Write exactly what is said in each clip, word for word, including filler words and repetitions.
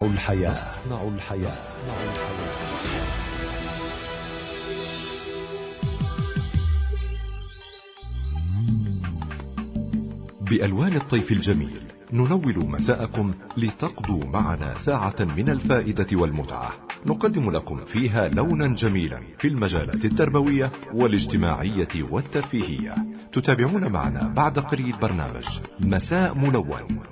الحياة مصنع الحياة. بألوان الطيف الجميل ننول مساءكم لتقضوا معنا ساعة من الفائدة والمتعة، نقدم لكم فيها لونا جميلا في المجالات التربوية والاجتماعية والترفيهية. تتابعون معنا بعد قليل برنامج مساء ملون.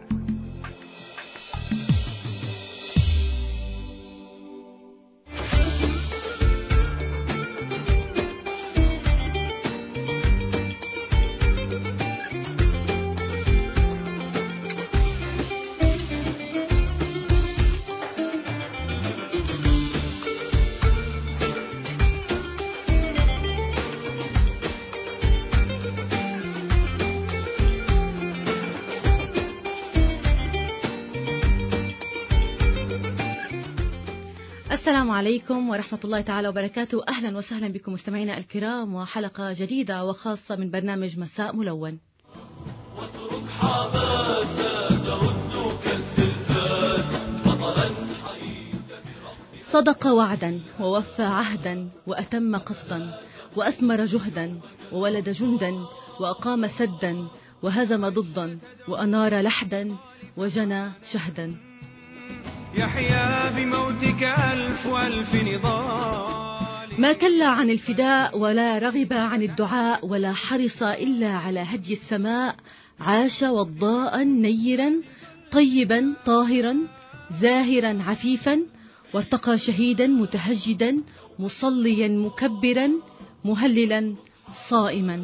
السلام عليكم ورحمة الله تعالى وبركاته. أهلا وسهلا بكم مستمعينا الكرام وحلقة جديدة وخاصة من برنامج مساء ملون. واترك حماسة ترد كالزلزال بطلا حييت. صدق وعدا ووفى عهدا وأتم قسطا وأثمر جهدا وولد جندا وأقام سدا وهزم ضدا وأنار لحدا وجنى شهدا. يحيى بموتك ألف ألف نضال. ما كلا عن الفداء ولا رغب عن الدعاء ولا حرص إلا على هدي السماء. عاش وضاء نيرا طيبا طاهرا زاهرا عفيفا وارتقى شهيدا متهجدا مصليا مكبرا مهللا صائما.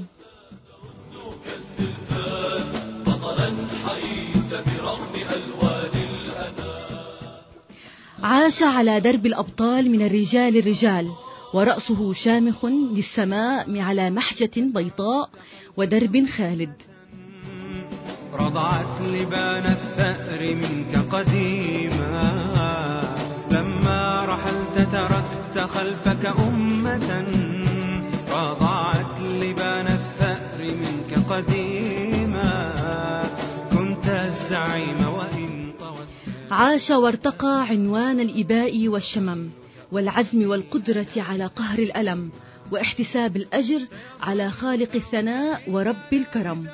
عاش على درب الأبطال من الرجال الرجال ورأسه شامخ للسماء على محجة بيضاء ودرب خالد. رضعت لبان الثأر منك قديما لما رحلت تركت خلفك أمة. رضعت لبان الثأر منك قديما كنت الزعيم وإن عاش وارتقى عنوان الإباء والشمم والعزم والقدرة على قهر الألم واحتساب الأجر على خالق الثناء ورب الكرم.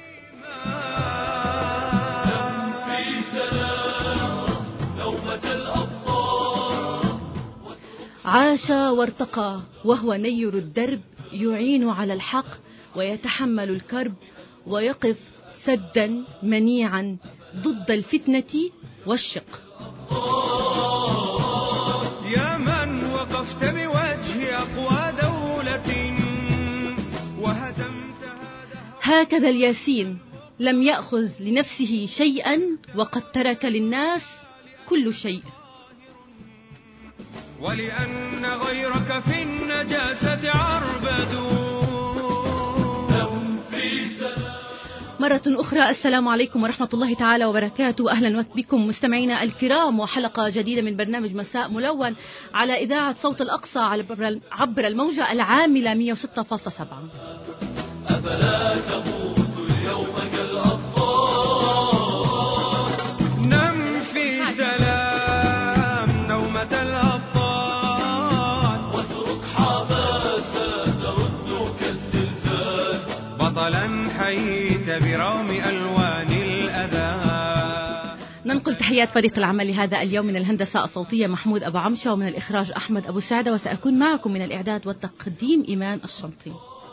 عاش وارتقى وهو نير الدرب يعين على الحق ويتحمل الكرب ويقف سدا منيعا ضد الفتنة والشق. يا من وقفت بوجه أقوى دولة وهزمت هكذا الياسين لم يأخذ لنفسه شيئا وقد ترك للناس كل شيء. ولأن غيرك في النجاسة عربد. مرة أخرى السلام عليكم ورحمة الله تعالى وبركاته. أهلا بكم مستمعينا الكرام وحلقة جديدة من برنامج مساء ملون على إذاعة صوت الأقصى عبر الموجة العاملة مئة وستة فاصلة سبعة. أفلا تموت اليوم كالأبطال. نم في سلام نومة الأبطال واترك حماسة ترد كالزلزال بطلا حييت برغم ألوان الأذى. ننقل تحيات فريق العمل لهذا اليوم من الهندسة الصوتية محمود أبو عمشة ومن الإخراج أحمد أبو سعدة وسأكون معكم من الإعداد والتقديم إيمان الشنطي.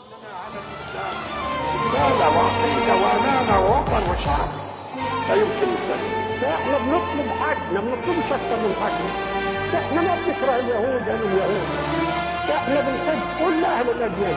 لا وعقيدة وأمانة ووطن وشعب لا يمكن السلام. احنا بنطلب حقنا ما بنطلبش أكثر من حقنا. احنا ما بنكره اليهود أو اليهود. احنا بنحب كل أهل الأديان.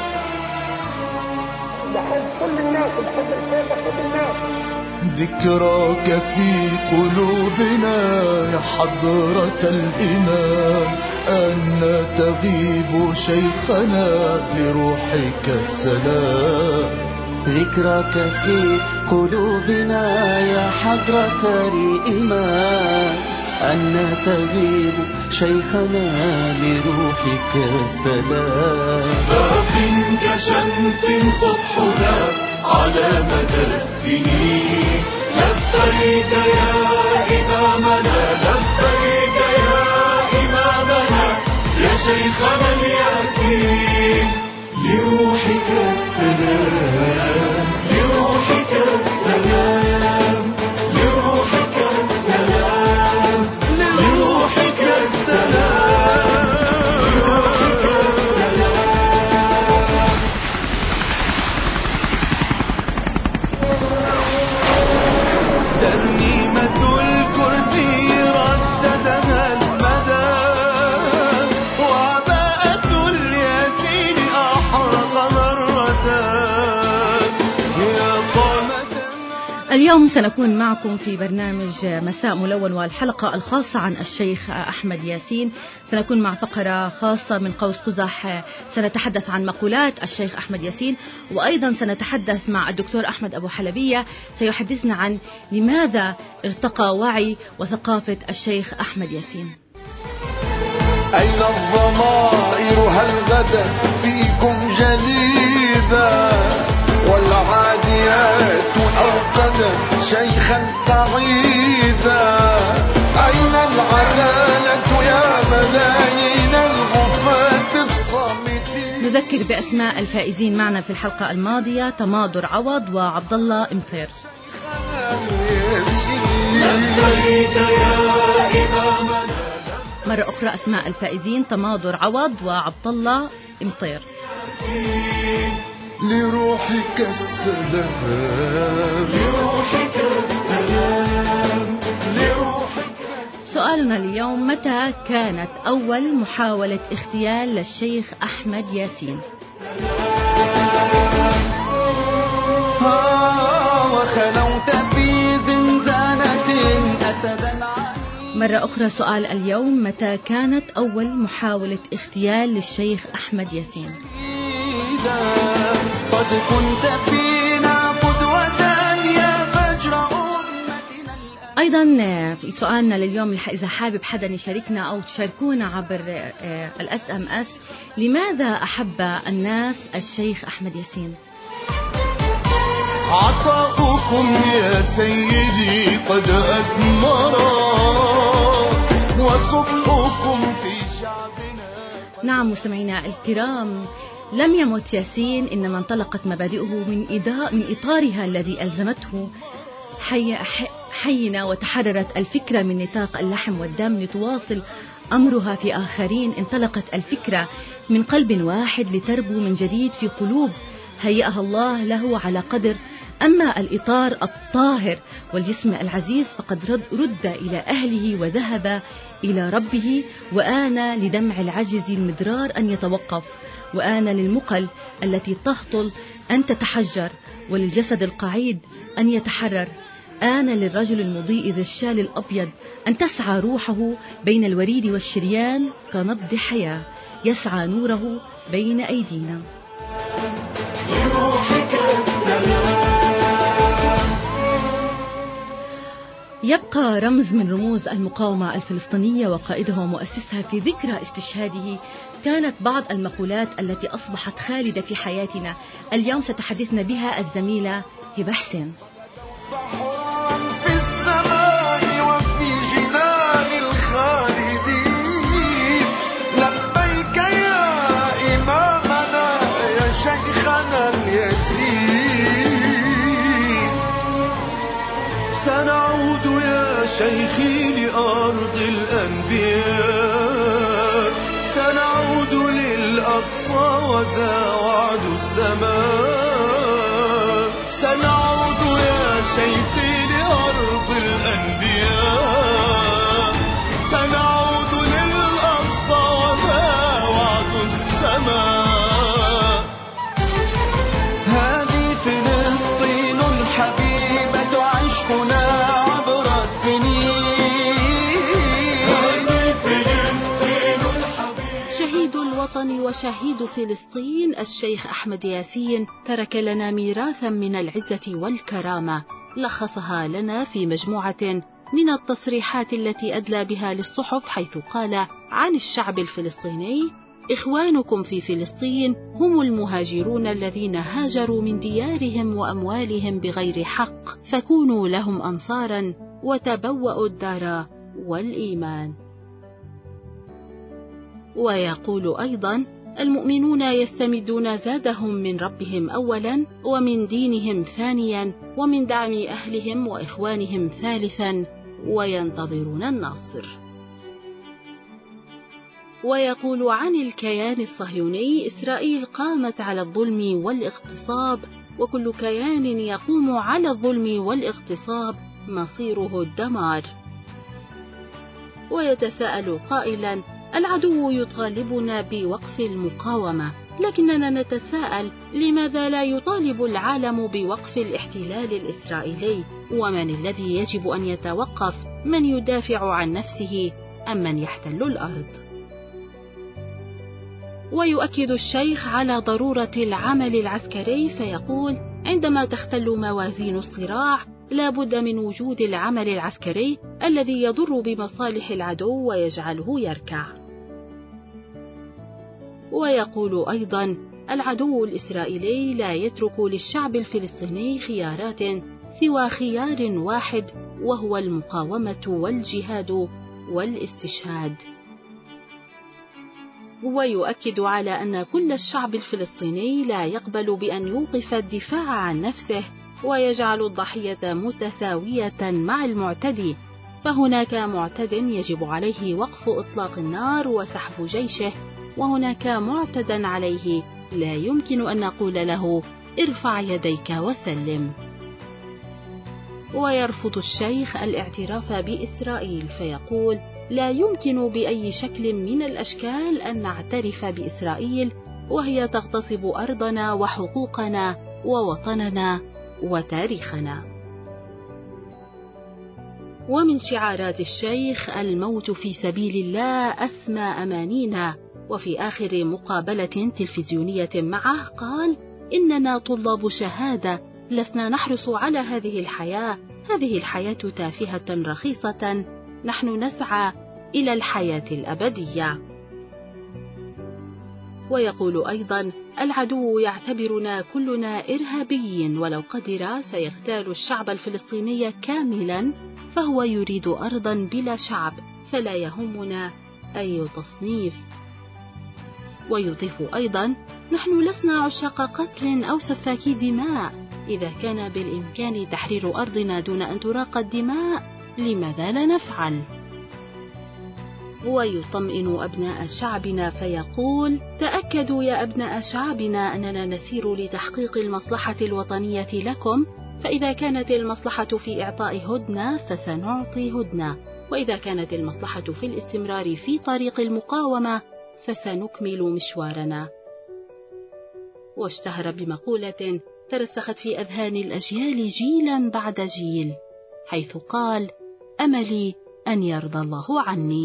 بحب كل الناس وبحب الخير بحب الناس. ذكراك في قلوبنا يا حضرة الإمام أن تغيب شيخنا لروحك السلام. ذكراك في قلوبنا يا حضرة الإمام أن تغيب شيخنا لروحك السلام. باق كشمس صبحنا على مدى السنين لبيك يا إمامنا لبيك شيخنا الياسين لروحك السلام لروحك السلام لروحك السلام لروحك السلام لروحك السلام. ترنيمة الكرسي رددها المدى وعباءة الياسين أحرق مرتان يا قامة. اليوم سنكون معكم في برنامج مساء ملون والحلقة الخاصة عن الشيخ أحمد ياسين. سنكون مع فقرة خاصة من قوس قزح، سنتحدث عن مقولات الشيخ أحمد ياسين، وأيضا سنتحدث مع الدكتور أحمد أبو حلبية سيحدثنا عن لماذا ارتقى وعي وثقافة الشيخ أحمد ياسين. أين الضمائر هل غدا فيكم جليدا والعاديات أوقدا شيخا تعيدا. أين العدالة يا ملايين الغفاة الصامتين. نذكر بأسماء الفائزين معنا في الحلقة الماضية: تماضر عوض وعبد الله امطير. مرة أخرى أسماء الفائزين: تماضر عوض وعبد الله امطير. لروحك السلام لروحك السلام لروحك السلام. سؤالنا اليوم: متى كانت أول محاولة اغتيال للشيخ أحمد ياسين؟ وخلوت في زنزانة أسدا عني. مرة أخرى سؤال اليوم: متى كانت أول محاولة اغتيال للشيخ أحمد ياسين؟ قد كنت فينا قدوة يا فجر أمتنا. أيضا في سؤالنا لليوم، إذا حابب حدا يشاركنا أو تشاركونا عبر الأس أم أس: لماذا أحب الناس الشيخ أحمد ياسين؟ عطاؤكم يا سيدي قد أثمرا وصبحكم في شعبنا. نعم مستمعينا الكرام، لم يمت ياسين، إنما انطلقت مبادئه من إضاء من إطارها الذي ألزمته حي حينا، وتحررت الفكرة من نطاق اللحم والدم لتواصل أمرها في آخرين. انطلقت الفكرة من قلب واحد لتربو من جديد في قلوب هيئها الله له على قدر. أما الإطار الطاهر والجسم العزيز فقد رد, رد إلى أهله وذهب إلى ربه. وآن لدمع العجز المدرار أن يتوقف، وآن للمقل التي تهطل أن تتحجر، وللجسد القعيد أن يتحرر. آن للرجل المضيء ذي الشال الأبيض أن تسعى روحه بين الوريد والشريان كنبض حياة يسعى نوره بين أيدينا. يبقى رمز من رموز المقاومة الفلسطينية وقائدها ومؤسسها في ذكرى استشهاده كانت بعض المقولات التي أصبحت خالدة في حياتنا. اليوم ستحدثنا بها الزميلة هبة حسين. في السماء وفي جنان الخالدين لبيك يا إمامنا يا شيخنا الياسين. سنعود يا شيخي لأرض الأنبياء، سنعود للأقصى وذا وعد السماء. سنعود يا شيخي لأرض الأنبياء، سنعود للأقصى وذا وعد السماء. هذه فلسطين الحبيبة عشقنا عبر السنين. هذه فلسطين الحبيبة. شهيد الوطن وشهيد فلسطين الشيخ أحمد ياسين ترك لنا ميراثا من العزة والكرامة، لخصها لنا في مجموعة من التصريحات التي أدلى بها للصحف، حيث قال عن الشعب الفلسطيني: إخوانكم في فلسطين هم المهاجرون الذين هاجروا من ديارهم وأموالهم بغير حق، فكونوا لهم أنصارا وتبوأوا الدار والإيمان. ويقول أيضا: المؤمنون يستمدون زادهم من ربهم أولا، ومن دينهم ثانيا، ومن دعم أهلهم وإخوانهم ثالثا، وينتظرون النصر. ويقول عن الكيان الصهيوني: إسرائيل قامت على الظلم والاغتصاب، وكل كيان يقوم على الظلم والاغتصاب مصيره الدمار. ويتساءل قائلا: العدو يطالبنا بوقف المقاومة، لكننا نتساءل لماذا لا يطالب العالم بوقف الاحتلال الإسرائيلي؟ ومن الذي يجب أن يتوقف، من يدافع عن نفسه أم من يحتل الأرض؟ ويؤكد الشيخ على ضرورة العمل العسكري فيقول: عندما تختل موازين الصراع لا بد من وجود العمل العسكري الذي يضر بمصالح العدو ويجعله يركع. ويقول أيضا: العدو الإسرائيلي لا يترك للشعب الفلسطيني خيارات سوى خيار واحد، وهو المقاومة والجهاد والاستشهاد. ويؤكد على أن كل الشعب الفلسطيني لا يقبل بأن يوقف الدفاع عن نفسه ويجعل الضحية متساوية مع المعتدي، فهناك معتد يجب عليه وقف إطلاق النار وسحب جيشه، وهناك معتدا عليه لا يمكن أن نقول له ارفع يديك وسلم. ويرفض الشيخ الاعتراف بإسرائيل فيقول: لا يمكن بأي شكل من الأشكال أن نعترف بإسرائيل وهي تغتصب أرضنا وحقوقنا ووطننا وتاريخنا. ومن شعارات الشيخ: الموت في سبيل الله أسمى أمانينا. وفي آخر مقابلة تلفزيونية معه قال: إننا طلاب شهادة، لسنا نحرص على هذه الحياة، هذه الحياة تافهة رخيصة، نحن نسعى إلى الحياة الأبدية. ويقول أيضا: العدو يعتبرنا كلنا إرهابيين، ولو قدر سيغتال الشعب الفلسطيني كاملا، فهو يريد أرضا بلا شعب، فلا يهمنا أي تصنيف. ويضيف أيضا: نحن لسنا عشاق قتل أو سفاكي دماء، إذا كان بالإمكان تحرير أرضنا دون أن تراق الدماء لماذا لا نفعل؟ ويطمئن أبناء شعبنا فيقول: تأكدوا يا أبناء شعبنا أننا نسير لتحقيق المصلحة الوطنية لكم، فإذا كانت المصلحة في إعطاء هدنة فسنعطي هدنة، وإذا كانت المصلحة في الاستمرار في طريق المقاومة فسنكمل مشوارنا. واشتهر بمقولة ترسخت في أذهان الأجيال جيلا بعد جيل، حيث قال: أملي أن يرضى الله عني.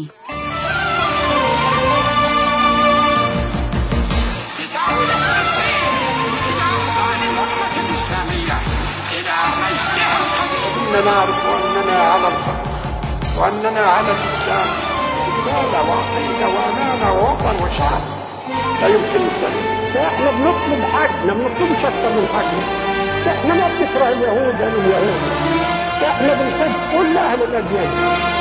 إننا نعرف أننا على الحق وأننا على الإسلام، رسالة وعقيدة وأمانة ووطن وشعب لا يمكن السلام. إحنا بنطلب حقنا، ما بنطلبش أكثر من حقنا. إحنا ما بنكره اليهود قالوا اليهود، إحنا بنحب كل أهل الأديان،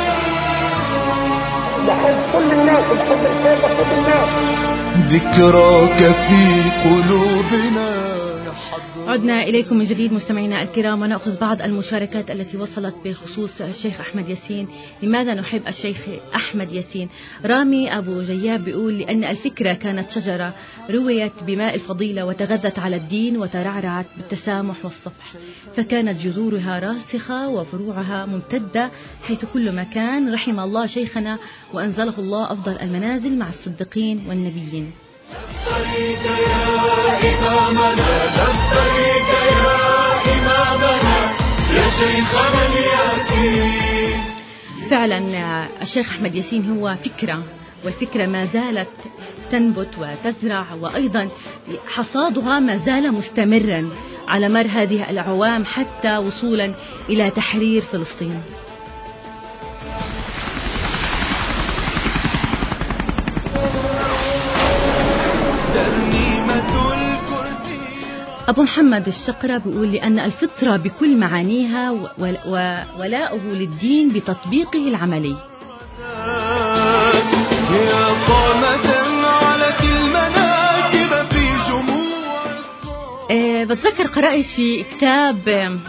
بحب كل الناس، بحب الخير بحب الناس. ذكراك في قلوبنا. عدنا إليكم من جديد مستمعينا الكرام، ونأخذ بعض المشاركات التي وصلت بخصوص الشيخ أحمد ياسين. لماذا نحب الشيخ أحمد ياسين؟ رامي أبو جياب بيقول: لأن الفكرة كانت شجرة رويت بماء الفضيلة وتغذت على الدين وترعرعت بالتسامح والصفح، فكانت جذورها راسخة وفروعها ممتدة حيث كل مكان. رحم الله شيخنا وأنزله الله أفضل المنازل مع الصديقين والنبيين. لبيك يا إمامنا، لبيك يا إمامنا، يا شيخنا الياسين. فعلا الشيخ أحمد ياسين هو فكرة، والفكرة ما زالت تنبت وتزرع، وأيضا حصادها ما زال مستمرا على مر هذه الأعوام حتى وصولا إلى تحرير فلسطين. أبو محمد الشقرة بيقول: لأن الفطرة بكل معانيها وولاؤه للدين بتطبيقه العملي. يا قامة بتذكر قرأت في كتاب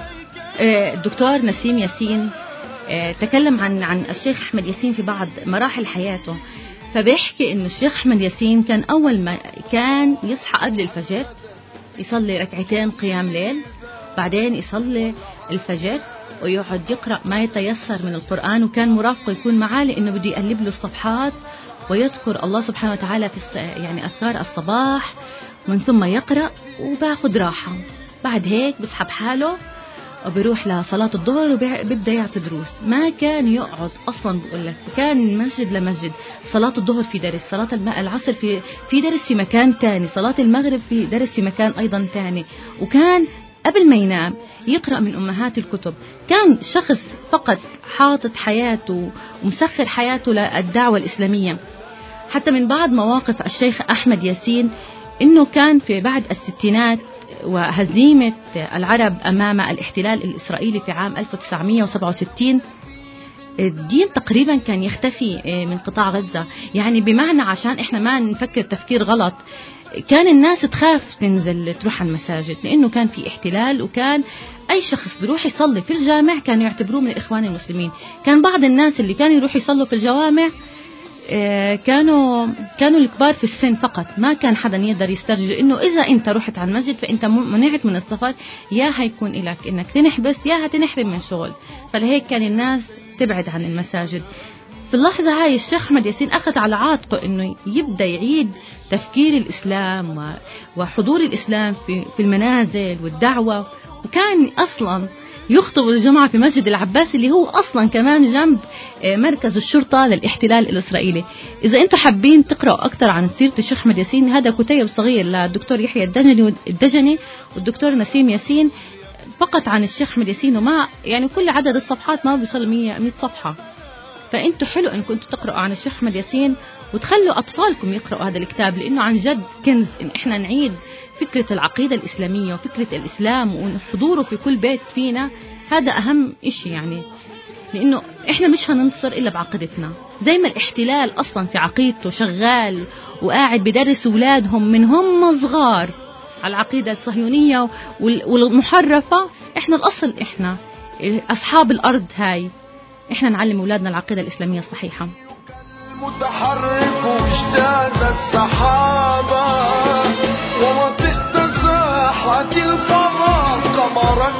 الدكتور نسيم ياسين تكلم عن عن الشيخ أحمد ياسين في بعض مراحل حياته، فبيحكي إنه الشيخ أحمد ياسين كان أول ما كان يصحى قبل الفجر يصلي ركعتين قيام ليل، بعدين يصلي الفجر ويقعد يقرأ ما يتيسر من القرآن، وكان مرافقه يكون معاه لأنه بده يقلب له الصفحات ويذكر الله سبحانه وتعالى في يعني أذكار الصباح، ومن ثم يقرأ وباخد راحة. بعد هيك بسحب حاله وبيروح لصلاة الظهر وبيبدأ يعطي دروس. ما كان يقعد أصلا، بقول لك كان من مسجد لمسجد، صلاة الظهر في درس، صلاة العصر في في درس في مكان تاني، صلاة المغرب في درس في مكان أيضا تاني، وكان قبل ما ينام يقرأ من أمهات الكتب. كان شخص فقط حاطط حياته ومسخر حياته للدعوة الإسلامية. حتى من بعض مواقف الشيخ أحمد ياسين إنه كان في بعد الستينات وهزيمة العرب أمام الاحتلال الإسرائيلي في عام ألف وتسعمائة وسبعة وستين، الدين تقريبا كان يختفي من قطاع غزة. يعني بمعنى عشان إحنا ما نفكر تفكير غلط، كان الناس تخاف تنزل تروح على المساجد لأنه كان في احتلال، وكان أي شخص بيروح يصلي في الجامع كانوا يعتبروه من الإخوان المسلمين. كان بعض الناس اللي كانوا يروح يصلوا في الجوامع كانوا كانوا الكبار في السن فقط، ما كان حدا يقدر يسترجع إنه إذا أنت رحت على المسجد فأنت منعت من السفر، يا هيكون إلك إنك تنحبس يا هتنحرم من شغل. فلهيك كان الناس تبعد عن المساجد. في اللحظة هاي الشيخ أحمد ياسين أخذ على عاتقه إنه يبدأ يعيد تفكير الإسلام وحضور الإسلام في في المنازل والدعوة، وكان أصلا يخطب الجمعة في مسجد العباس اللي هو أصلا كمان جنب مركز الشرطة للاحتلال الإسرائيلي. إذا أنتم حابين تقرأوا أكثر عن سيرة الشيخ أحمد ياسين، هذا كتيب صغير للدكتور يحيى الدجني الدجني والدكتور نسيم ياسين فقط عن الشيخ أحمد ياسين، وما يعني كل عدد الصفحات ما بيوصل مئة صفحة. فأنتوا حلو إنكم أنتوا تقرأوا عن الشيخ أحمد ياسين وتخلوا أطفالكم يقرأوا هذا الكتاب، لأنه عن جد كنز إن إحنا نعيد فكرة العقيدة الإسلامية وفكرة الإسلام وحضوره في كل بيت فينا. هذا أهم إشي، يعني لأنه إحنا مش هننتصر إلا بعقيدتنا. زي ما الاحتلال أصلا في عقيدته شغال وقاعد بدرس أولادهم من هم صغار على العقيدة الصهيونية والمحرفة، إحنا الأصل إحنا أصحاب الأرض هاي، إحنا نعلم أولادنا العقيدة الإسلامية الصحيحة. المتحرك واجتاز السحابة ووطئت ساحة الفضاء قمرا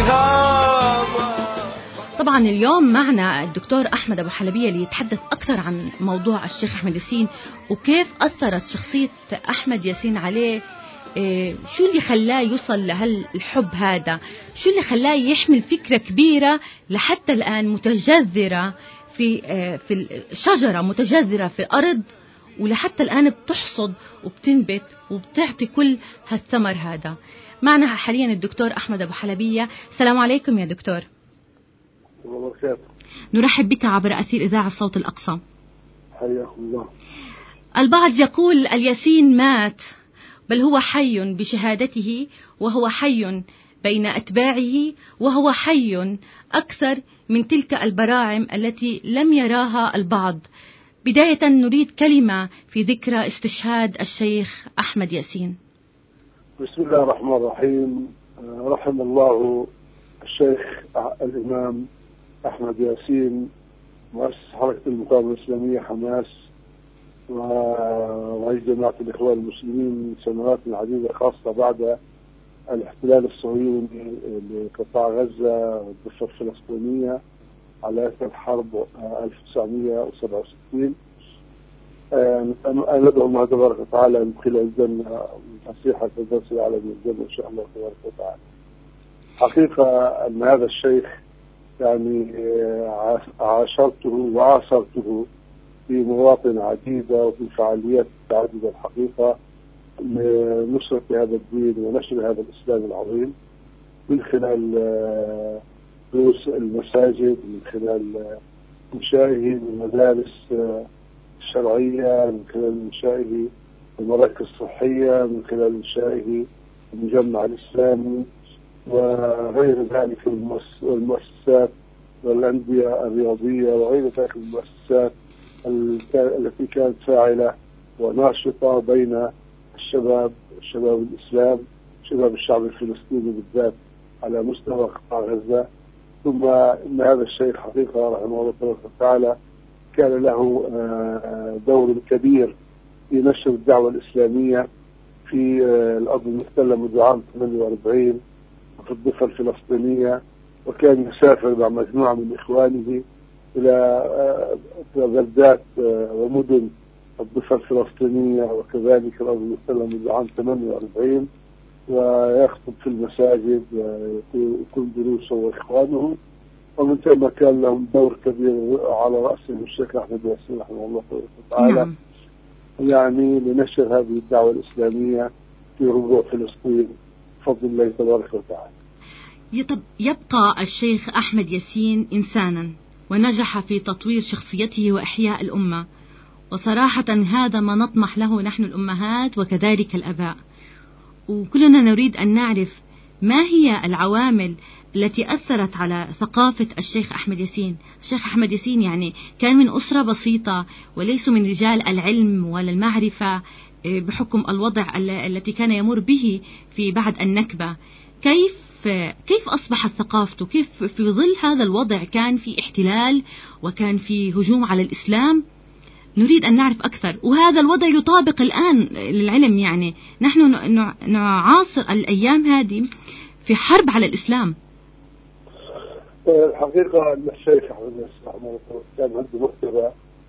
شهابا. طبعا اليوم معنا الدكتور أحمد أبو حلبية ليتحدث أكثر عن موضوع الشيخ أحمد ياسين وكيف أثرت شخصية أحمد ياسين عليه. إيه شو اللي خلاه يوصل لهالحب هذا؟ شو اللي خلاه يحمل فكرة كبيرة لحتى الآن متجذرة في في الشجرة، متجذرة في الأرض، ولحتى الآن بتحصد وبتنبت وبتعطي كل هالثمر هذا. معنا حاليا الدكتور أحمد أبو حلبية. السلام عليكم يا دكتور. نرحب بك عبر أثير إذاعة الصوت الأقصى. حياكم الله. البعض يقول الياسين مات، بل هو حي بشهادته، وهو حي بين أتباعه، وهو حي أكثر من تلك البراعم التي لم يراها البعض. بداية نريد كلمة في ذكرى استشهاد الشيخ أحمد ياسين. بسم الله الرحمن الرحيم. رحم الله الشيخ الإمام أحمد ياسين مؤسس حركة المقاومة الإسلامية حماس ورئيس جماعة الإخوان المسلمين من سنوات عديدة، خاصة بعد الاحتلال الصهيوني لقطاع غزة والضفة الفلسطينية على أثر حرب ألف وتسعمائة وسبعة وستين. ندعو الله تبارك وتعالى أن يدخل الجنة ونصيحة الدرس الأعلى من الجنة إن شاء الله تبارك وتعالى. حقيقة أن هذا الشيخ يعني عاشرته وعاصرته في مواطن عديدة وفي فعاليات عديدة الحقيقة لنصرة هذا الدين ونشر هذا الإسلام العظيم، من خلال دروس المساجد، من خلال إنشائه المدارس الشرعية، من خلال إنشائه المراكز الصحية، من خلال إنشائه المجمع الإسلامي وغير ذلك المؤسسات والأندية الرياضية وغير ذلك المؤسسات التي كانت فاعلة وناشطة بين الشباب شباب الإسلام شباب الشعب الفلسطيني بالذات على مستوى قطاع غزة. ثم إن هذا الشيخ حقيقة رحمه الله تبارك وتعالى كان له دور كبير في نشر الدعوة الإسلامية في الأرض المحتلة منذ عام ثمانية وأربعين وفي الضفة الفلسطينية، وكان يسافر مع مجموعة من إخوانه إلى بلدات ومدن الضفة الفلسطينية وكذلك الأرض المحتلة منذ عام ثمانية وأربعين، ويخطب في المساجد ويكون دروسه وإخوانه. ومن ثم كان لهم دور كبير على رأسهم الشيخ أحمد ياسين رحمه الله تعالى. نعم. يعني لنشر هذه الدعوة الإسلامية في ربوع فلسطين بفضل الله تبارك وتعالى. يبقى الشيخ أحمد ياسين إنسانا، ونجح في تطوير شخصيته وإحياء الأمة، وصراحة هذا ما نطمح له نحن الأمهات وكذلك الأباء. وكلنا نريد أن نعرف ما هي العوامل التي أثرت على ثقافة الشيخ أحمد ياسين. الشيخ أحمد ياسين يعني كان من أسرة بسيطة وليسوا من رجال العلم ولا المعرفة بحكم الوضع التي كان يمر به في بعد النكبة. كيف كيف أصبحت ثقافته؟ كيف في ظل هذا الوضع كان في احتلال وكان في هجوم على الإسلام؟ نريد أن نعرف أكثر. وهذا الوضع يطابق الآن للعلم، يعني نحن نعاصر الأيام هذه في حرب على الإسلام. الحقيقة أن الشيخ أحمد ياسين كان عنده مكتبة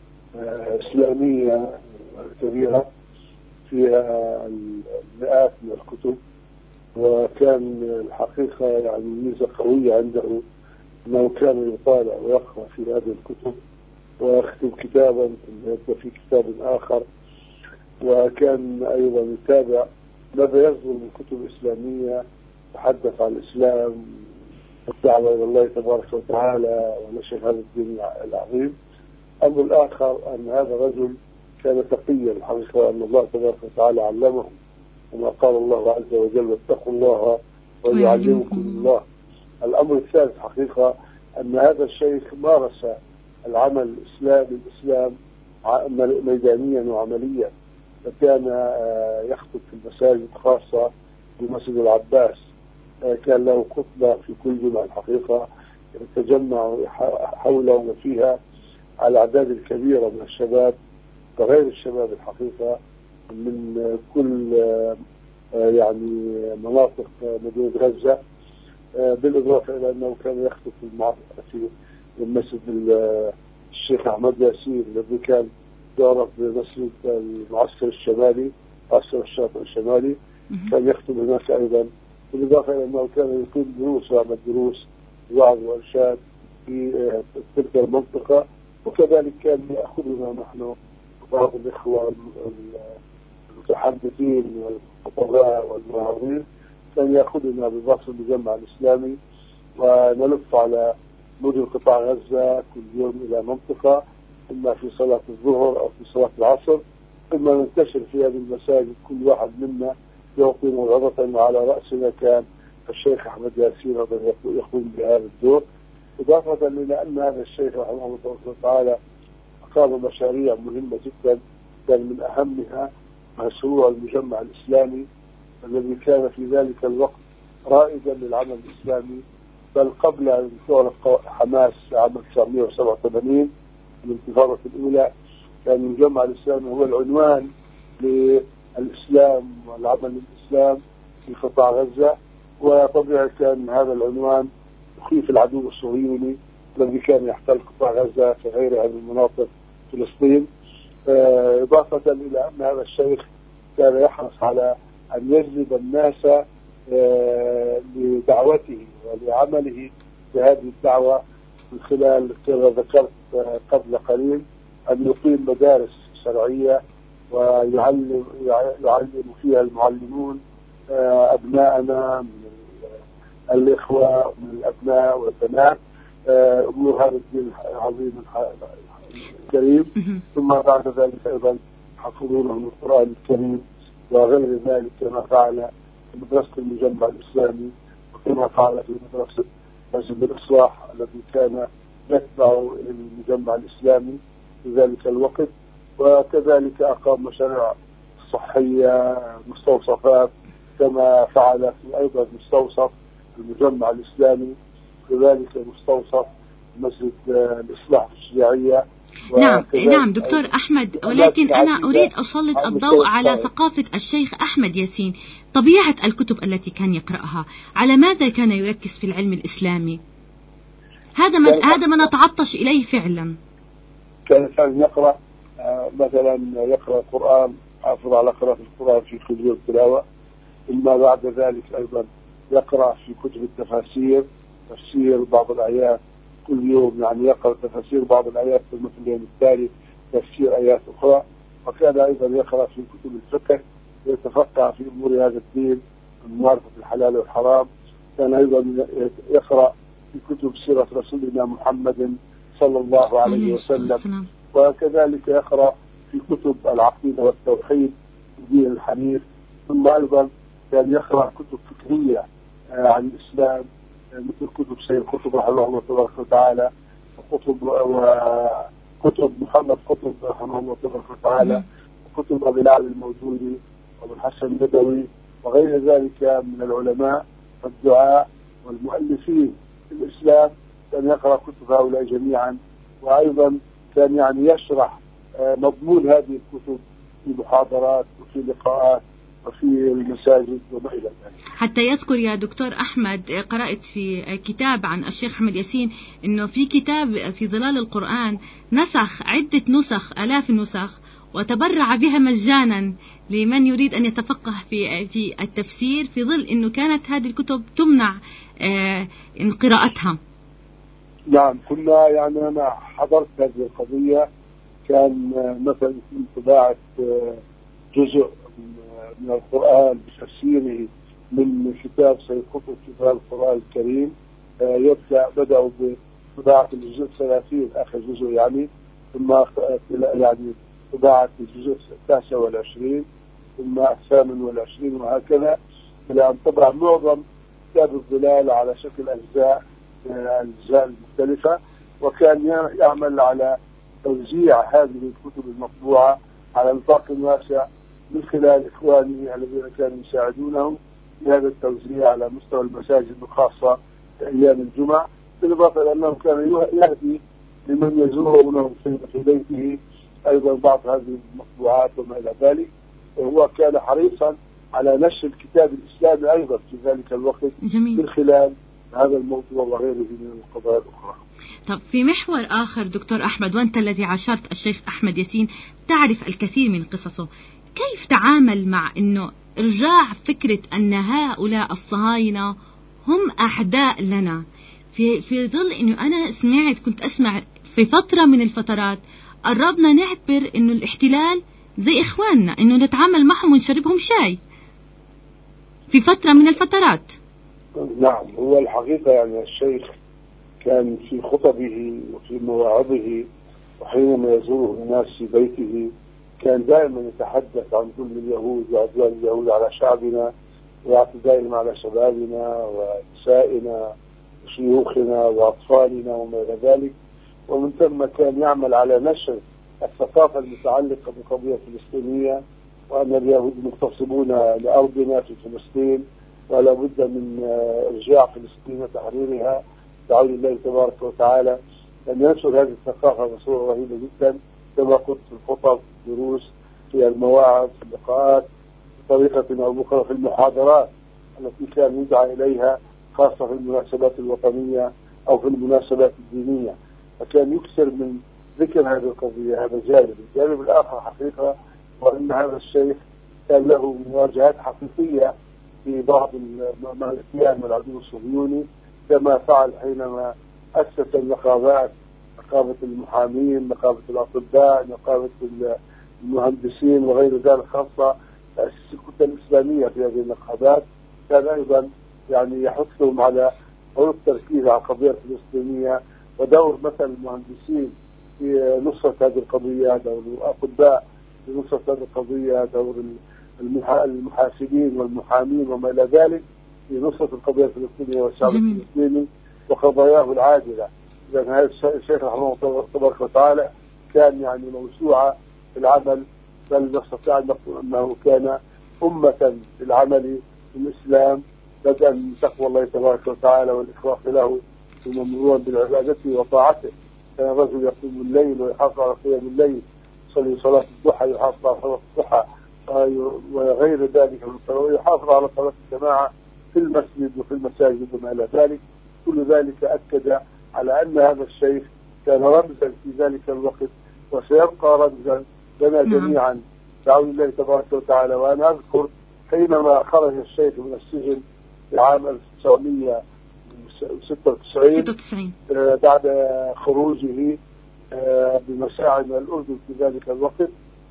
إسلامية كبيرة فيها المئات من الكتب، وكان الحقيقة يعني ميزة قوية عنده أنه كان يطالع ويقرأ في هذه الكتب ويختم كتابا يبدأ في كتاب آخر، وكان أيضا يتابع ماذا يصدر من كتب إسلامية تحدث عن الإسلام والدعوة إلى الله تبارك وتعالى ونشر هذا الدين العظيم. الأمر الآخر أن هذا الرجل كان تقيا الحقيقة، أن الله تبارك وتعالى علمه، وما قال الله عز وجل اتقوا الله ويعلمكم الله. الأمر الثالث حقيقة أن هذا الشيخ مارس العمل الإسلامي الإسلام ميدانيا وعمليا، فكان يخطب في المساجد خاصة بمسجد العباس، كان له خطبة في كل جمعة الحقيقة يتجمع حوله وفيها على أعداد الكبيرة من الشباب وغير الشباب الحقيقة من كل يعني مناطق مدينة غزة، بالإضافة إلى أنه كان يخطب في المسجد الشيخ أحمد ياسين الذي كان يعرف بمسجد المعسكر الشمالي، معسكر الشاطئ الشمالي، كان يخطب هناك أيضا، بالإضافة إلى أنه كان يكون دروس ويعمل دروس وعظ وإرشاد في تلك المنطقة. وكذلك كان يأخذنا نحن بعض الإخوة المتحدثين والخطباء والمعارضين، كان يأخذنا بباص المجمع الإسلامي ونلف على مدن قطاع غزة كل يوم إلى منطقة، إما في صلاة الظهر أو في صلاة العصر، ثم ننتشر في هذه المساجد كل واحد منا يعطي موعظة، وعلى رأسنا كان الشيخ أحمد ياسين يقوم بهذا الدور. إضافة إلى أن هذا الشيخ رحمه الله تعالى أقام مشاريع مهمة جدا، كان من أهمها مشروع المجمع الإسلامي الذي كان في ذلك الوقت رائدا للعمل الإسلامي، بل قبل أن تعرف حماس عام تسعمائة وسبعة وثمانين الانتفاضة الأولى كان المجمع الإسلامي هو العنوان للإسلام والعمل الإسلام في قطاع غزة، وطبيعي كان هذا العنوان يخيف العدو الصهيوني الذي كان يحتل قطاع غزة في غيرها من مناطق فلسطين. إضافة إلى أن هذا الشيخ كان يحرص على أن يجذب الناس لدعوته ولعمله في هذه الدعوة من خلال كما ذكرت قبل قليل أن يقيم مدارس شرعية ويعلم يعلم فيها المعلمون أبناءنا من الإخوة من الأبناء والبنات أمور هذا الدين العظيم الكريم، ثم بعد ذلك أيضا حفظونهم القرآن الكريم وغير ذلك كما فعل في مدرسة المجمع الإسلامي وكما فعل في مدرسة مسجد الإصلاح الذي كان يتبع المجمع الإسلامي في ذلك الوقت. وكذلك أقام مشاريع صحية، مستوصفات كما فعل في أيضا مستوصف المجمع الإسلامي، كذلك مستوصف مسجد الإصلاح الشيعية. نعم نعم دكتور أحمد، ولكن أنا أريد أسلط الضوء على ثقافة الشيخ أحمد ياسين، طبيعة الكتب التي كان يقرأها، على ماذا كان يركز في العلم الإسلامي؟ هذا ما هذا ما نتعطش إليه فعلا. كان كان يقرأ مثلا يقرأ القرآن، حافظ على قراءة القرآن في حضور التلاوة، ثم بعد ذلك أيضا يقرأ في كتب التفاسير، تفسير بعض الآيات كل يوم، يعني يقرأ تفسير بعض الآيات ثم في اليوم التالي تفسير آيات أخرى. وكان أيضا يقرأ في كتب الفقه ويتفقه في أمور هذا الدين من معرفة الحلال والحرام. كان أيضا يقرأ في كتب سيرة رسولنا محمد صلى الله عليه وسلم، وكذلك يقرأ في كتب العقيدة والتوحيد الدين الحنيف. ثم أيضا كان يقرأ كتب فكرية عن الإسلام مثل كتب سيد قطب رحمه الله تبارك وتعالى، وكتب وكتب محمد قطب رحمه الله تبارك وتعالى، وكتب أبي العالي الموجودي وابو الحسن الندوي وغير ذلك من العلماء والدعاء والمؤلفين في الإسلام. كان يقرأ كتب هؤلاء جميعا، وأيضا كان يعني يشرح مضمون هذه الكتب في محاضرات وفي لقاءات وفي المساجد وما إلى ذلك. حتى يذكر يا دكتور أحمد، قرأت في كتاب عن الشيخ أحمد ياسين إنه في كتاب في ظلال القرآن نسخ عدة نسخ، آلاف النسخ، وتبرع بها مجانا لمن يريد أن يتفقه في في التفسير، في ظل إنه كانت هذه الكتب تمنع آه إن قراءتها. نعم، كنا يعني أنا حضرت هذه القضية. كان مثلا في طباعة جزء من القرآن بتفسيره من كتاب سيد قطب في القرآن الكريم، يبدأ بدأوا بطباعة الجزء الثلاثين آخر جزء يعني، ثم يعني طباعة الجزء التاسع والعشرين ثم الثامن والعشرين وهكذا، إلى أن طبع معظم كتاب الظلال على شكل أجزاء الأجزاء المختلفة. وكان يعمل على توزيع هذه الكتب المطبوعة على نطاق واسع من خلال إخوانه الذين كانوا يساعدونهم في هذا التوزيع على مستوى المساجد الخاصة في أيام الجمعة، بالإضافة إلى أنه كان يهدي لمن يزورونه في بيته أيضا بعض هذه المطبوعات وما إلى ذلك. وهو كان حريصا على نشر الكتاب الإسلامي أيضا في ذلك الوقت جميل. من خلال هذا الموضوع وغيره من القضايا الأخرى. طب في محور آخر دكتور أحمد، وأنت الذي عاشرت الشيخ أحمد ياسين تعرف الكثير من قصصه، كيف تعامل مع أنه إرجاع فكرة أن هؤلاء الصهاينة هم أعداء لنا، في في ظل أنه أنا سمعت كنت أسمع في فترة من الفترات قربنا نعتبر أنه الاحتلال زي إخواننا، أنه نتعامل معهم ونشربهم شاي في فترة من الفترات. نعم، هو الحقيقة يعني الشيخ كان في خطبه وفي مواعظه وحينما يزوره الناس في بيته كان دائما يتحدث عن ظلم اليهود وعدوان اليهود على شعبنا واعتدائهم على شبابنا ونسائنا وشيوخنا وأطفالنا وما إلى ذلك. ومن ثم كان يعمل على نشر الثقافة المتعلقة بالقضية الفلسطينية، وأن اليهود مغتصبون لأرضنا في فلسطين ولا بد من إرجاع فلسطين وتحريرها بعون الله تبارك وتعالى. أن ينشر هذه الثقافة بصورة رهيبة جدا، كما قلت في الخطب، في الدروس، في المواعظ، في اللقاءات، بطريقة أو بأخرى في المحاضرات التي كان يدعى إليها خاصة في المناسبات الوطنية أو في المناسبات الدينية. فكان يكثر من ذكر هذه القضية. هذا جانب. الجانب الآخر حقيقة وأن هذا الشيخ كان له مواجهات حقيقية في بعض الاتيان من العدو الصهيوني، كما فعل حينما أسس النقابات، نقابة المحامين، نقابة الأطباء، نقابة المهندسين وغير ذلك، خاصة تأسيس الكتل الإسلامية في هذه النقابات. كان أيضا يعني يحثهم على ضرورة التركيز على القضية الفلسطينية ودور مثلا المهندسين في نصرة هذه القضية، دور الأطباء في نصرة هذه القضية، دور المحاسبين والمحامين وما إلى ذلك في نصرة القضية الفلسطينية والشعب الفلسطيني وقضاياه العاجلة. لأن هذا الشيخ رحمه الله تبارك وتعالى كان يعني موسوعة في العمل، بل نستطيع أن نقول أنه كان أمة في العمل الإسلام بدءا من تقوى الله تبارك وتعالى والإخلاص له ثم مرورا بالعبادة وطاعته. كان الرجل يقوم الليل ويحافظ على قيام الليل، يصلي صلاة الضحى، يحافظ على صلاة الضحى وغير ذلك، ويحافظ على صلاة الجماعة في المسجد وفي المساجد وما إلى ذلك. كل ذلك أكد على أن هذا الشيخ كان رمزا في ذلك الوقت وسيبقى رمزا لنا جميعا بعون الله تبارك وتعالى. وأنا أذكر حينما خرج الشيخ من السجن في عام ألف وتسعمئة وستة وتسعين بعد خروجه بمساعي من الأردن في ذلك الوقت،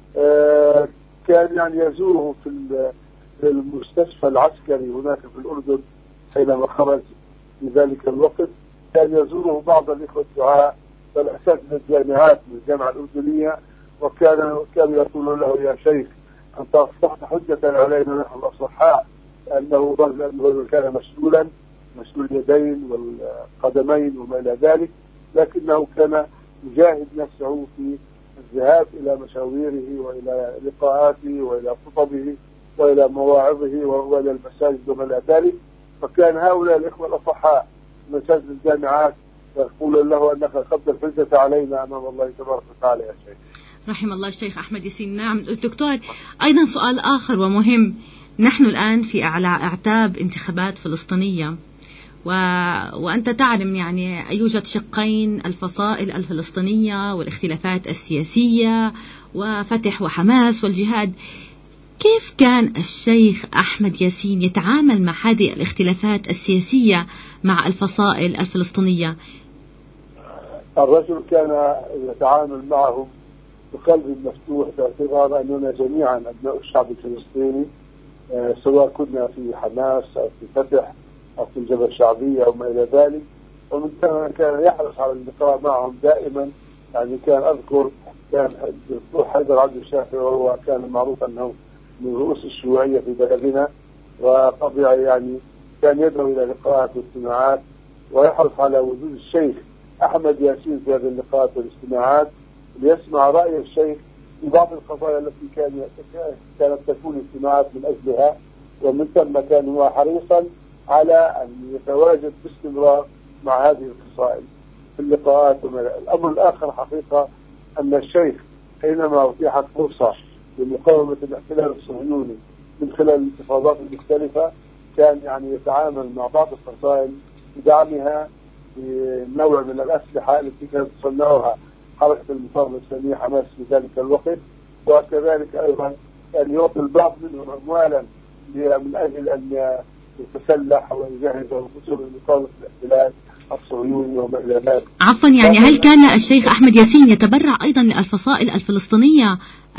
كان يعني يزوره في المستشفى العسكري هناك في الأردن حينما خرج في ذلك الوقت. كان يزوره بعض الإخوة الدعاء والأساتذة الجامعات من الجامعة الأردنية، وكان كان يقول له: يا شيخ أنت أصبحت حجة علينا نحن الأصحاء، لأنه رجل كان مسؤولا مسؤول اليدين والقدمين وما إلى ذلك، لكنه كان يجاهد نفسه في الذهاب إلى مشاويره وإلى لقاءاته وإلى خطبه وإلى مواعظه وإلى المساجد وما إلى ذلك. فكان هؤلاء الإخوة الأصحاء مساجد الجامعات يقول له أنك قد الحجة علينا أمام الله تبارك وتعالى يا شيخ. رحم الله الشيخ أحمد ياسين. نعم دكتور، أيضا سؤال آخر ومهم، نحن الآن في على أعتاب انتخابات فلسطينية، و... وأنت تعلم يعني يوجد شقين، الفصائل الفلسطينية والاختلافات السياسية وفتح وحماس والجهاد. كيف كان الشيخ أحمد ياسين يتعامل مع هذه الاختلافات السياسية مع الفصائل الفلسطينية؟ الرجل كان يتعامل معهم بقلب مفتوح، باعتبار أننا جميعا أبناء الشعب الفلسطيني، سواء كنا في حماس أو في فتح أو في الجبهة الشعبية أو ما إلى ذلك. ومن ثم كان يحرص على اللقاء معهم دائما. يعني كان أذكر كان الدكتور حيدر عبد الشافعي، وهو كان معروف أنه من رؤوس الشيوعية في بلدنا، وطبيعي يعني كان يدعو إلى لقاءات واجتماعات، ويحرص على وجود الشيخ أحمد ياسين في هذه اللقاءات والاجتماعات ليسمع رأي الشيخ في بعض القضايا التي كان كانت تكون اجتماعات من أجلها. ومن ثم كان هو حريصا على أن يتواجد باستمرار مع هذه الفصائل في اللقاءات. الأمر الآخر حقيقة أن الشيخ حينما أتيحت فرصة لمقاومة الاحتلال الصهيوني من خلال الانتفاضات المختلفة، كان يعني يتعامل مع بعض الفصائل بدعمها بنوع من الأسلحة التي كانت تصنعها حركة المقاومة الإسلامية حماس في ذلك الوقت. وكذلك أيضا كان يعطي البعض منهم أموالا من أجل أن يتسلح ويجهز أنفسه لمقاومة الاحتلال الصهيوني وما إلى ذلك. عفوا، يعني هل كان الشيخ أحمد ياسين يتبرع أيضا للفصائل الفلسطينية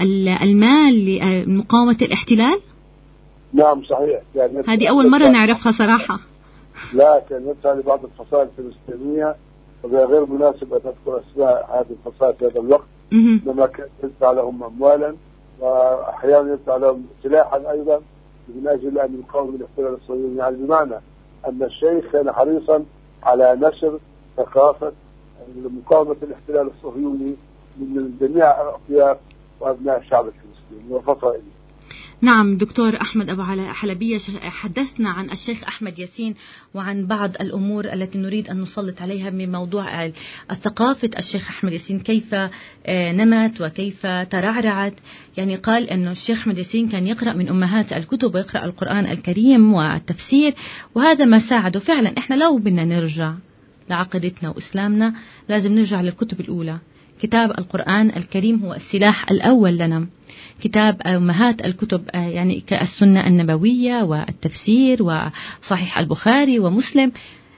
المال لمقاومة الاحتلال؟ نعم صحيح. يعني هذه أول مرة نعرفها صراحة. لا، كان يدفع لبعض الفصائل الفلسطينية، وغير مناسب أن تذكر أسماء هذه الفصائل في هذا الوقت، لما كان يدفع لهم أموالا وأحيانا يدفع لهم سلاحا أيضا من أجل أن يقاوم الاحتلال الصهيوني. يعني بمعنى أن الشيخ كان حريصا على نشر ثقافة مقاومة الاحتلال الصهيوني من جميع الأطياف وأبناء الشعب الفلسطيني وفصائله. نعم دكتور أحمد أبو حلبية، حدثنا عن الشيخ أحمد ياسين وعن بعض الأمور التي نريد أن نسلط عليها من موضوع الثقافة. الشيخ أحمد ياسين كيف نمت وكيف ترعرعت. يعني قال أنه الشيخ أحمد ياسين كان يقرأ من أمهات الكتب ويقرأ القرآن الكريم والتفسير، وهذا ما ساعده فعلا. إحنا لو بدنا نرجع لعقيدتنا وإسلامنا لازم نرجع للكتب الأولى. كتاب القرآن الكريم هو السلاح الأول لنا. كتاب أمهات الكتب يعني كالسنة النبوية والتفسير وصحيح البخاري ومسلم،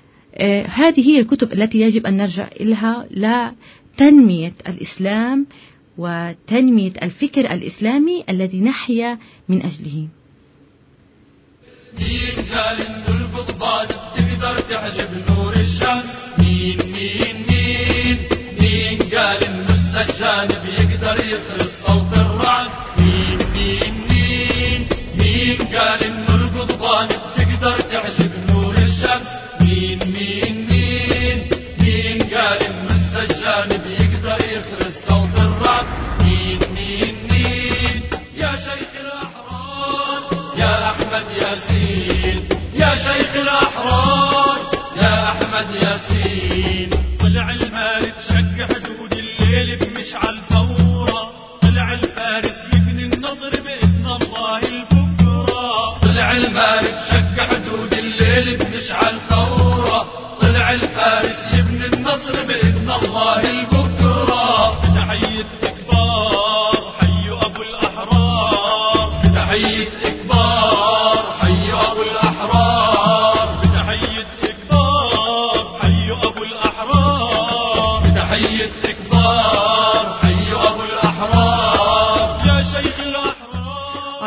هذه هي الكتب التي يجب أن نرجع إليها لتنمية الإسلام وتنمية الفكر الإسلامي الذي نحيا من أجله. مين قال إنه القضبان تقدر تحجب نور الشمس؟ مين مين مين مين قال إنه السجان بيقدر يخرج صوت الرعد؟ مين مين مين مين قال إنه القضبان تقدر تحجب نور الشمس؟ مين مين مين مين قال إنه السجان بيقدر يخرج صوت الرعد؟ مين مين مين يا شيخ الأحرار يا أحمد ياسين؟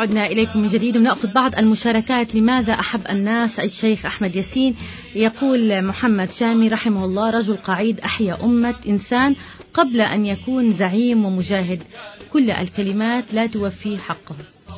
عدنا إليكم من جديد ونأخذ بعض المشاركات. لماذا أحب الناس الشيخ أحمد ياسين؟ يقول محمد شامي رحمه الله: رجل قعيد أحيا أمة إنسان قبل أن يكون زعيم ومجاهد، كل الكلمات لا توفي حقه.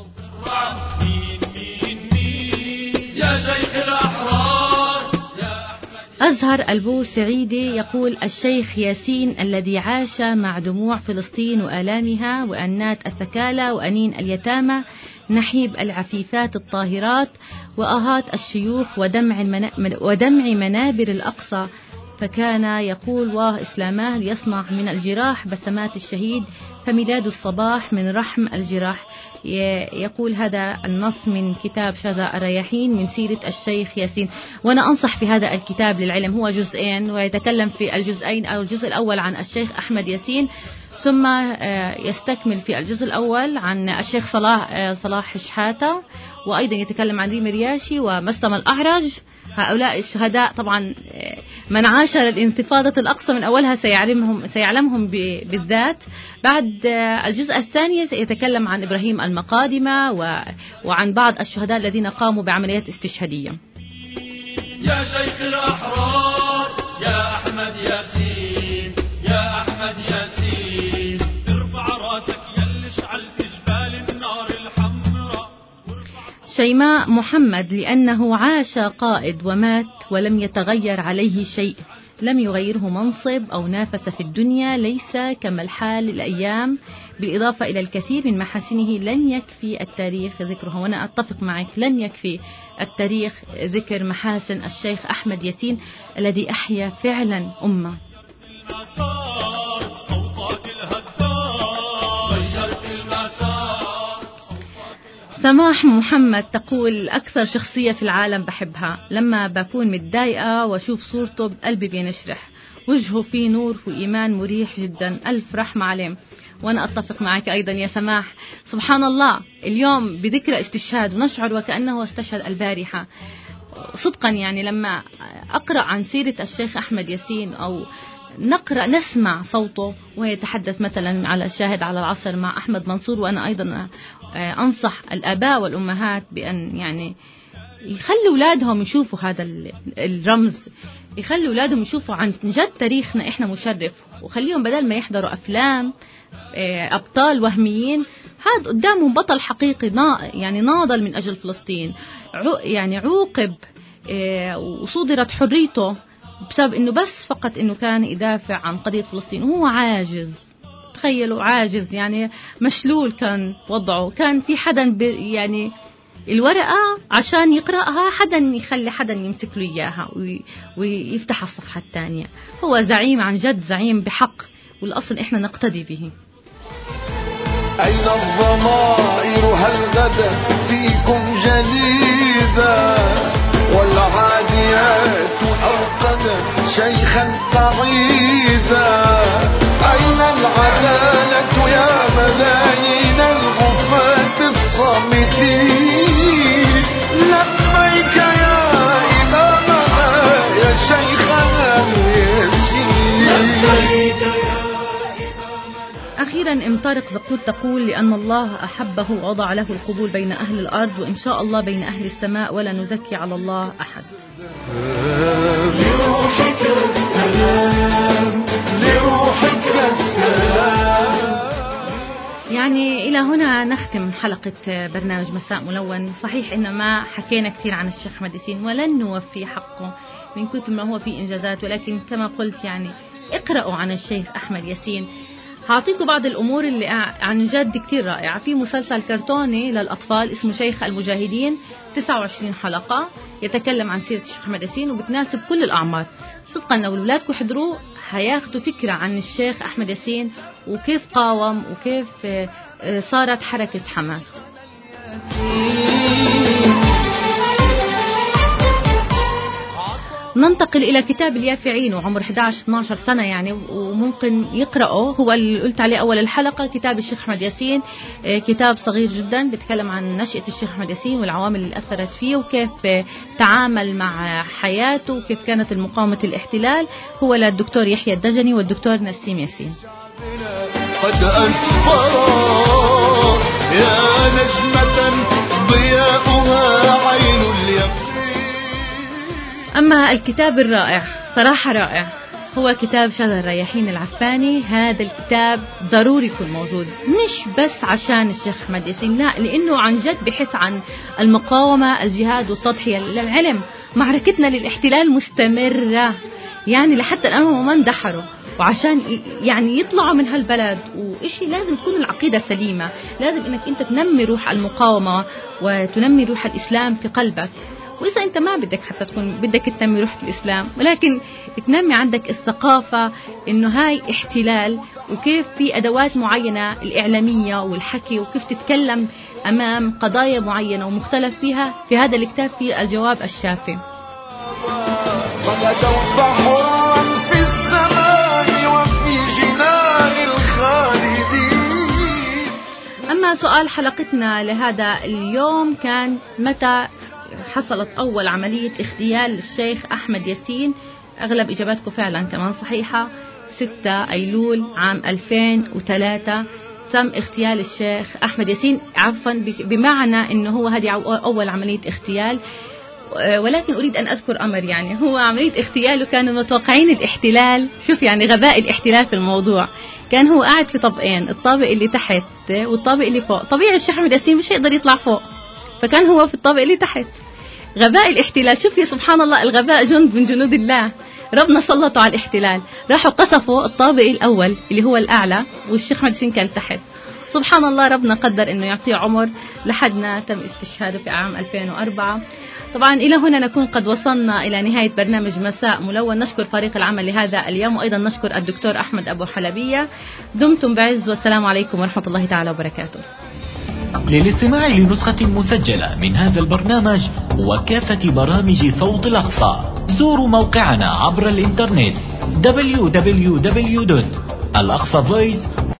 يا شيخ الأحرار أزهر البوسعيدي يقول: الشيخ ياسين الذي عاش مع دموع فلسطين وآلامها وأنات الثكالى وأنين اليتامى، نحيب العفيفات الطاهرات وآهات الشيوخ ودمع, المنا... ودمع منابر الأقصى، فكان يقول: واه إسلاماه ليصنع من الجراح بسمات الشهيد، فميلاد الصباح من رحم الجراح. يقول هذا النص من كتاب شذا الرياحين من سيرة الشيخ ياسين. وأنا أنصح في هذا الكتاب للعلم، هو جزئين ويتكلم في الجزئين أو الجزء الأول عن الشيخ أحمد ياسين، ثم يستكمل في الجزء الأول عن الشيخ صلاح صلاح شحاتة، وأيضا يتكلم عن ريم رياشي ومسلم الأعرج. هؤلاء الشهداء طبعا من عاشر الانتفاضة الأقصى من أولها سيعلمهم سيعلمهم بالذات. بعد الجزء الثاني سيتكلم عن إبراهيم المقادمة وعن بعض الشهداء الذين قاموا بعمليات استشهادية. يا شيخ الأحرار يا أحمد ياسين، يا أحمد ياسين ارفع راسك يلي شعلت جبال النار الحمراء. شيماء محمد: لأنه عاش قائد ومات ولم يتغير عليه شيء، لم يغيره منصب أو نافس في الدنيا، ليس كما الحال الأيام، بالإضافة إلى الكثير من محاسنه لن يكفي التاريخ ذكرها. وأنا أتفق معك، لن يكفي التاريخ ذكر محاسن الشيخ أحمد ياسين الذي أحيا فعلا أمة. سماح محمد تقول: أكثر شخصية في العالم بحبها، لما بكون متضايقة وأشوف صورته بقلبي بينشرح، وجهه فيه نور وإيمان مريح جدا، ألف رحمة عليه. وأنا أتفق معك أيضا يا سماح. سبحان الله، اليوم بذكرى استشهاد ونشعر وكأنه استشهد البارحة. صدقا يعني لما أقرأ عن سيرة الشيخ أحمد ياسين أو نقرأ نسمع صوته ويتحدث مثلا على شاهد على العصر مع أحمد منصور، وأنا أيضا أنصح الآباء والأمهات بأن يعني يخلوا أولادهم يشوفوا هذا الرمز، يخلوا أولادهم يشوفوا عن جد تاريخنا إحنا مشرف، وخليهم بدل ما يحضروا أفلام أبطال وهميين، هذا قدامهم بطل حقيقي يعني ناضل من أجل فلسطين، يعني عوقب وصدرت حريته بسبب إنه بس فقط إنه كان يدافع عن قضية فلسطين، وهو عاجز. تخيلوا عاجز، يعني مشلول كان وضعه، كان في حدا يعني الورقة عشان يقرأها حدا يخلي حدا يمسك له إياها ويفتح الصفحة الثانية. هو زعيم عن جد، زعيم بحق، والأصل إحنا نقتدي به. أين الضمائر هل غدا فيكم جليدا، والعاديات أوقدا شيخا قعيدا، أين العدالة يا ملايين الغفاة الصامتين، لبيك يا إمامنا يا شيخنا الياسين. أخيرا ام طارق زقود تقول: لأن الله أحبه ووضع له القبول بين أهل الأرض، وإن شاء الله بين أهل السماء، ولا نزكي على الله أحد. لروحك السلام، لروحك السلام. يعني إلى هنا نختم حلقة برنامج مساء ملون. صحيح إن ما حكينا كثير عن الشيخ أحمد ياسين ولن نوفي حقه من كتر ما هو في إنجازات، ولكن كما قلت يعني اقرأوا عن الشيخ أحمد ياسين. هعطيكم بعض الأمور اللي عن جد كتير رائعة. في مسلسل كرتوني للأطفال اسمه شيخ المجاهدين، تسعة وعشرين حلقة، يتكلم عن سيرة الشيخ أحمد ياسين وبتناسب كل الأعمار. صدقا لو أولادكم حضروه هياخدوا فكرة عن الشيخ أحمد ياسين وكيف قاوم وكيف صارت حركة حماس. ننتقل إلى كتاب اليافعين، وعمر إحدى عشر اثنا عشر سنة يعني، وممكن يقرأه. هو اللي قلت عليه أول الحلقة، كتاب الشيخ أحمد ياسين، كتاب صغير جدا بيتكلم عن نشأة الشيخ أحمد ياسين والعوامل اللي أثرت فيه وكيف تعامل مع حياته وكيف كانت المقاومة الاحتلال. هو للدكتور يحيى الدجني والدكتور نسيم ياسين. قد أسفر يا نجمة الكتاب الرائع صراحة رائع هو كتاب شذا الرياحين العفاني. هذا الكتاب ضروري يكون موجود، مش بس عشان الشيخ أحمد ياسين، لا، لأنه عن جد بحث عن المقاومة، الجهاد والتضحية للعلم. معركتنا للاحتلال مستمرة، يعني لحتى الآن هم ما اندحروا، وعشان يعني يطلعوا من هالبلد وإشي لازم تكون العقيدة سليمة، لازم إنك أنت تنمي روح المقاومة وتنمي روح الإسلام في قلبك. وإذا أنت ما بدك حتى تكون بدك تنمي روح الإسلام، ولكن تنمي عندك الثقافة إنه هاي احتلال، وكيف في أدوات معينة الإعلامية والحكي، وكيف تتكلم أمام قضايا معينة ومختلف فيها. في هذا الكتاب في الجواب الشافي. وغدوت حرا في السماء وفي جنان الخالدين. أما سؤال حلقتنا لهذا اليوم كان: متى حصلت أول عملية اغتيال للشيخ أحمد ياسين؟ أغلب إجاباتكم فعلا كمان صحيحة. ستة أيلول عام ألفين وثلاثة تم اغتيال الشيخ أحمد ياسين، عفوا بمعنى أنه هو هذه أول عملية اغتيال. ولكن أريد أن أذكر أمر، يعني هو عملية اغتياله كانوا متوقعين الاحتلال. شوف يعني غباء الاحتلال في الموضوع. كان هو قاعد في طابقين، الطابق اللي تحت والطابق اللي فوق. طبيعي الشيخ أحمد ياسين مش هيقدر يطلع فوق، فكان هو في الطابق اللي تحت. غباء الاحتلال، شوف يا سبحان الله، الغباء جند من جنود الله. ربنا سلطوا على الاحتلال، راحوا قصفوا الطابق الأول اللي هو الأعلى، والشيخ أحمد ياسين كان تحت. سبحان الله، ربنا قدر إنه يعطيه عمر لحدنا تم استشهاده في عام ألفين وأربعة. طبعا إلى هنا نكون قد وصلنا إلى نهاية برنامج مساء ملون. نشكر فريق العمل لهذا اليوم، وأيضا نشكر الدكتور أحمد أبو حلبية. دمتم بعز، والسلام عليكم ورحمة الله تعالى وبركاته. للاستماع لنسخة مسجلة من هذا البرنامج وكافة برامج صوت الأقصى زوروا موقعنا عبر الإنترنت دبليو دبليو دبليو دوت الأقصى فويس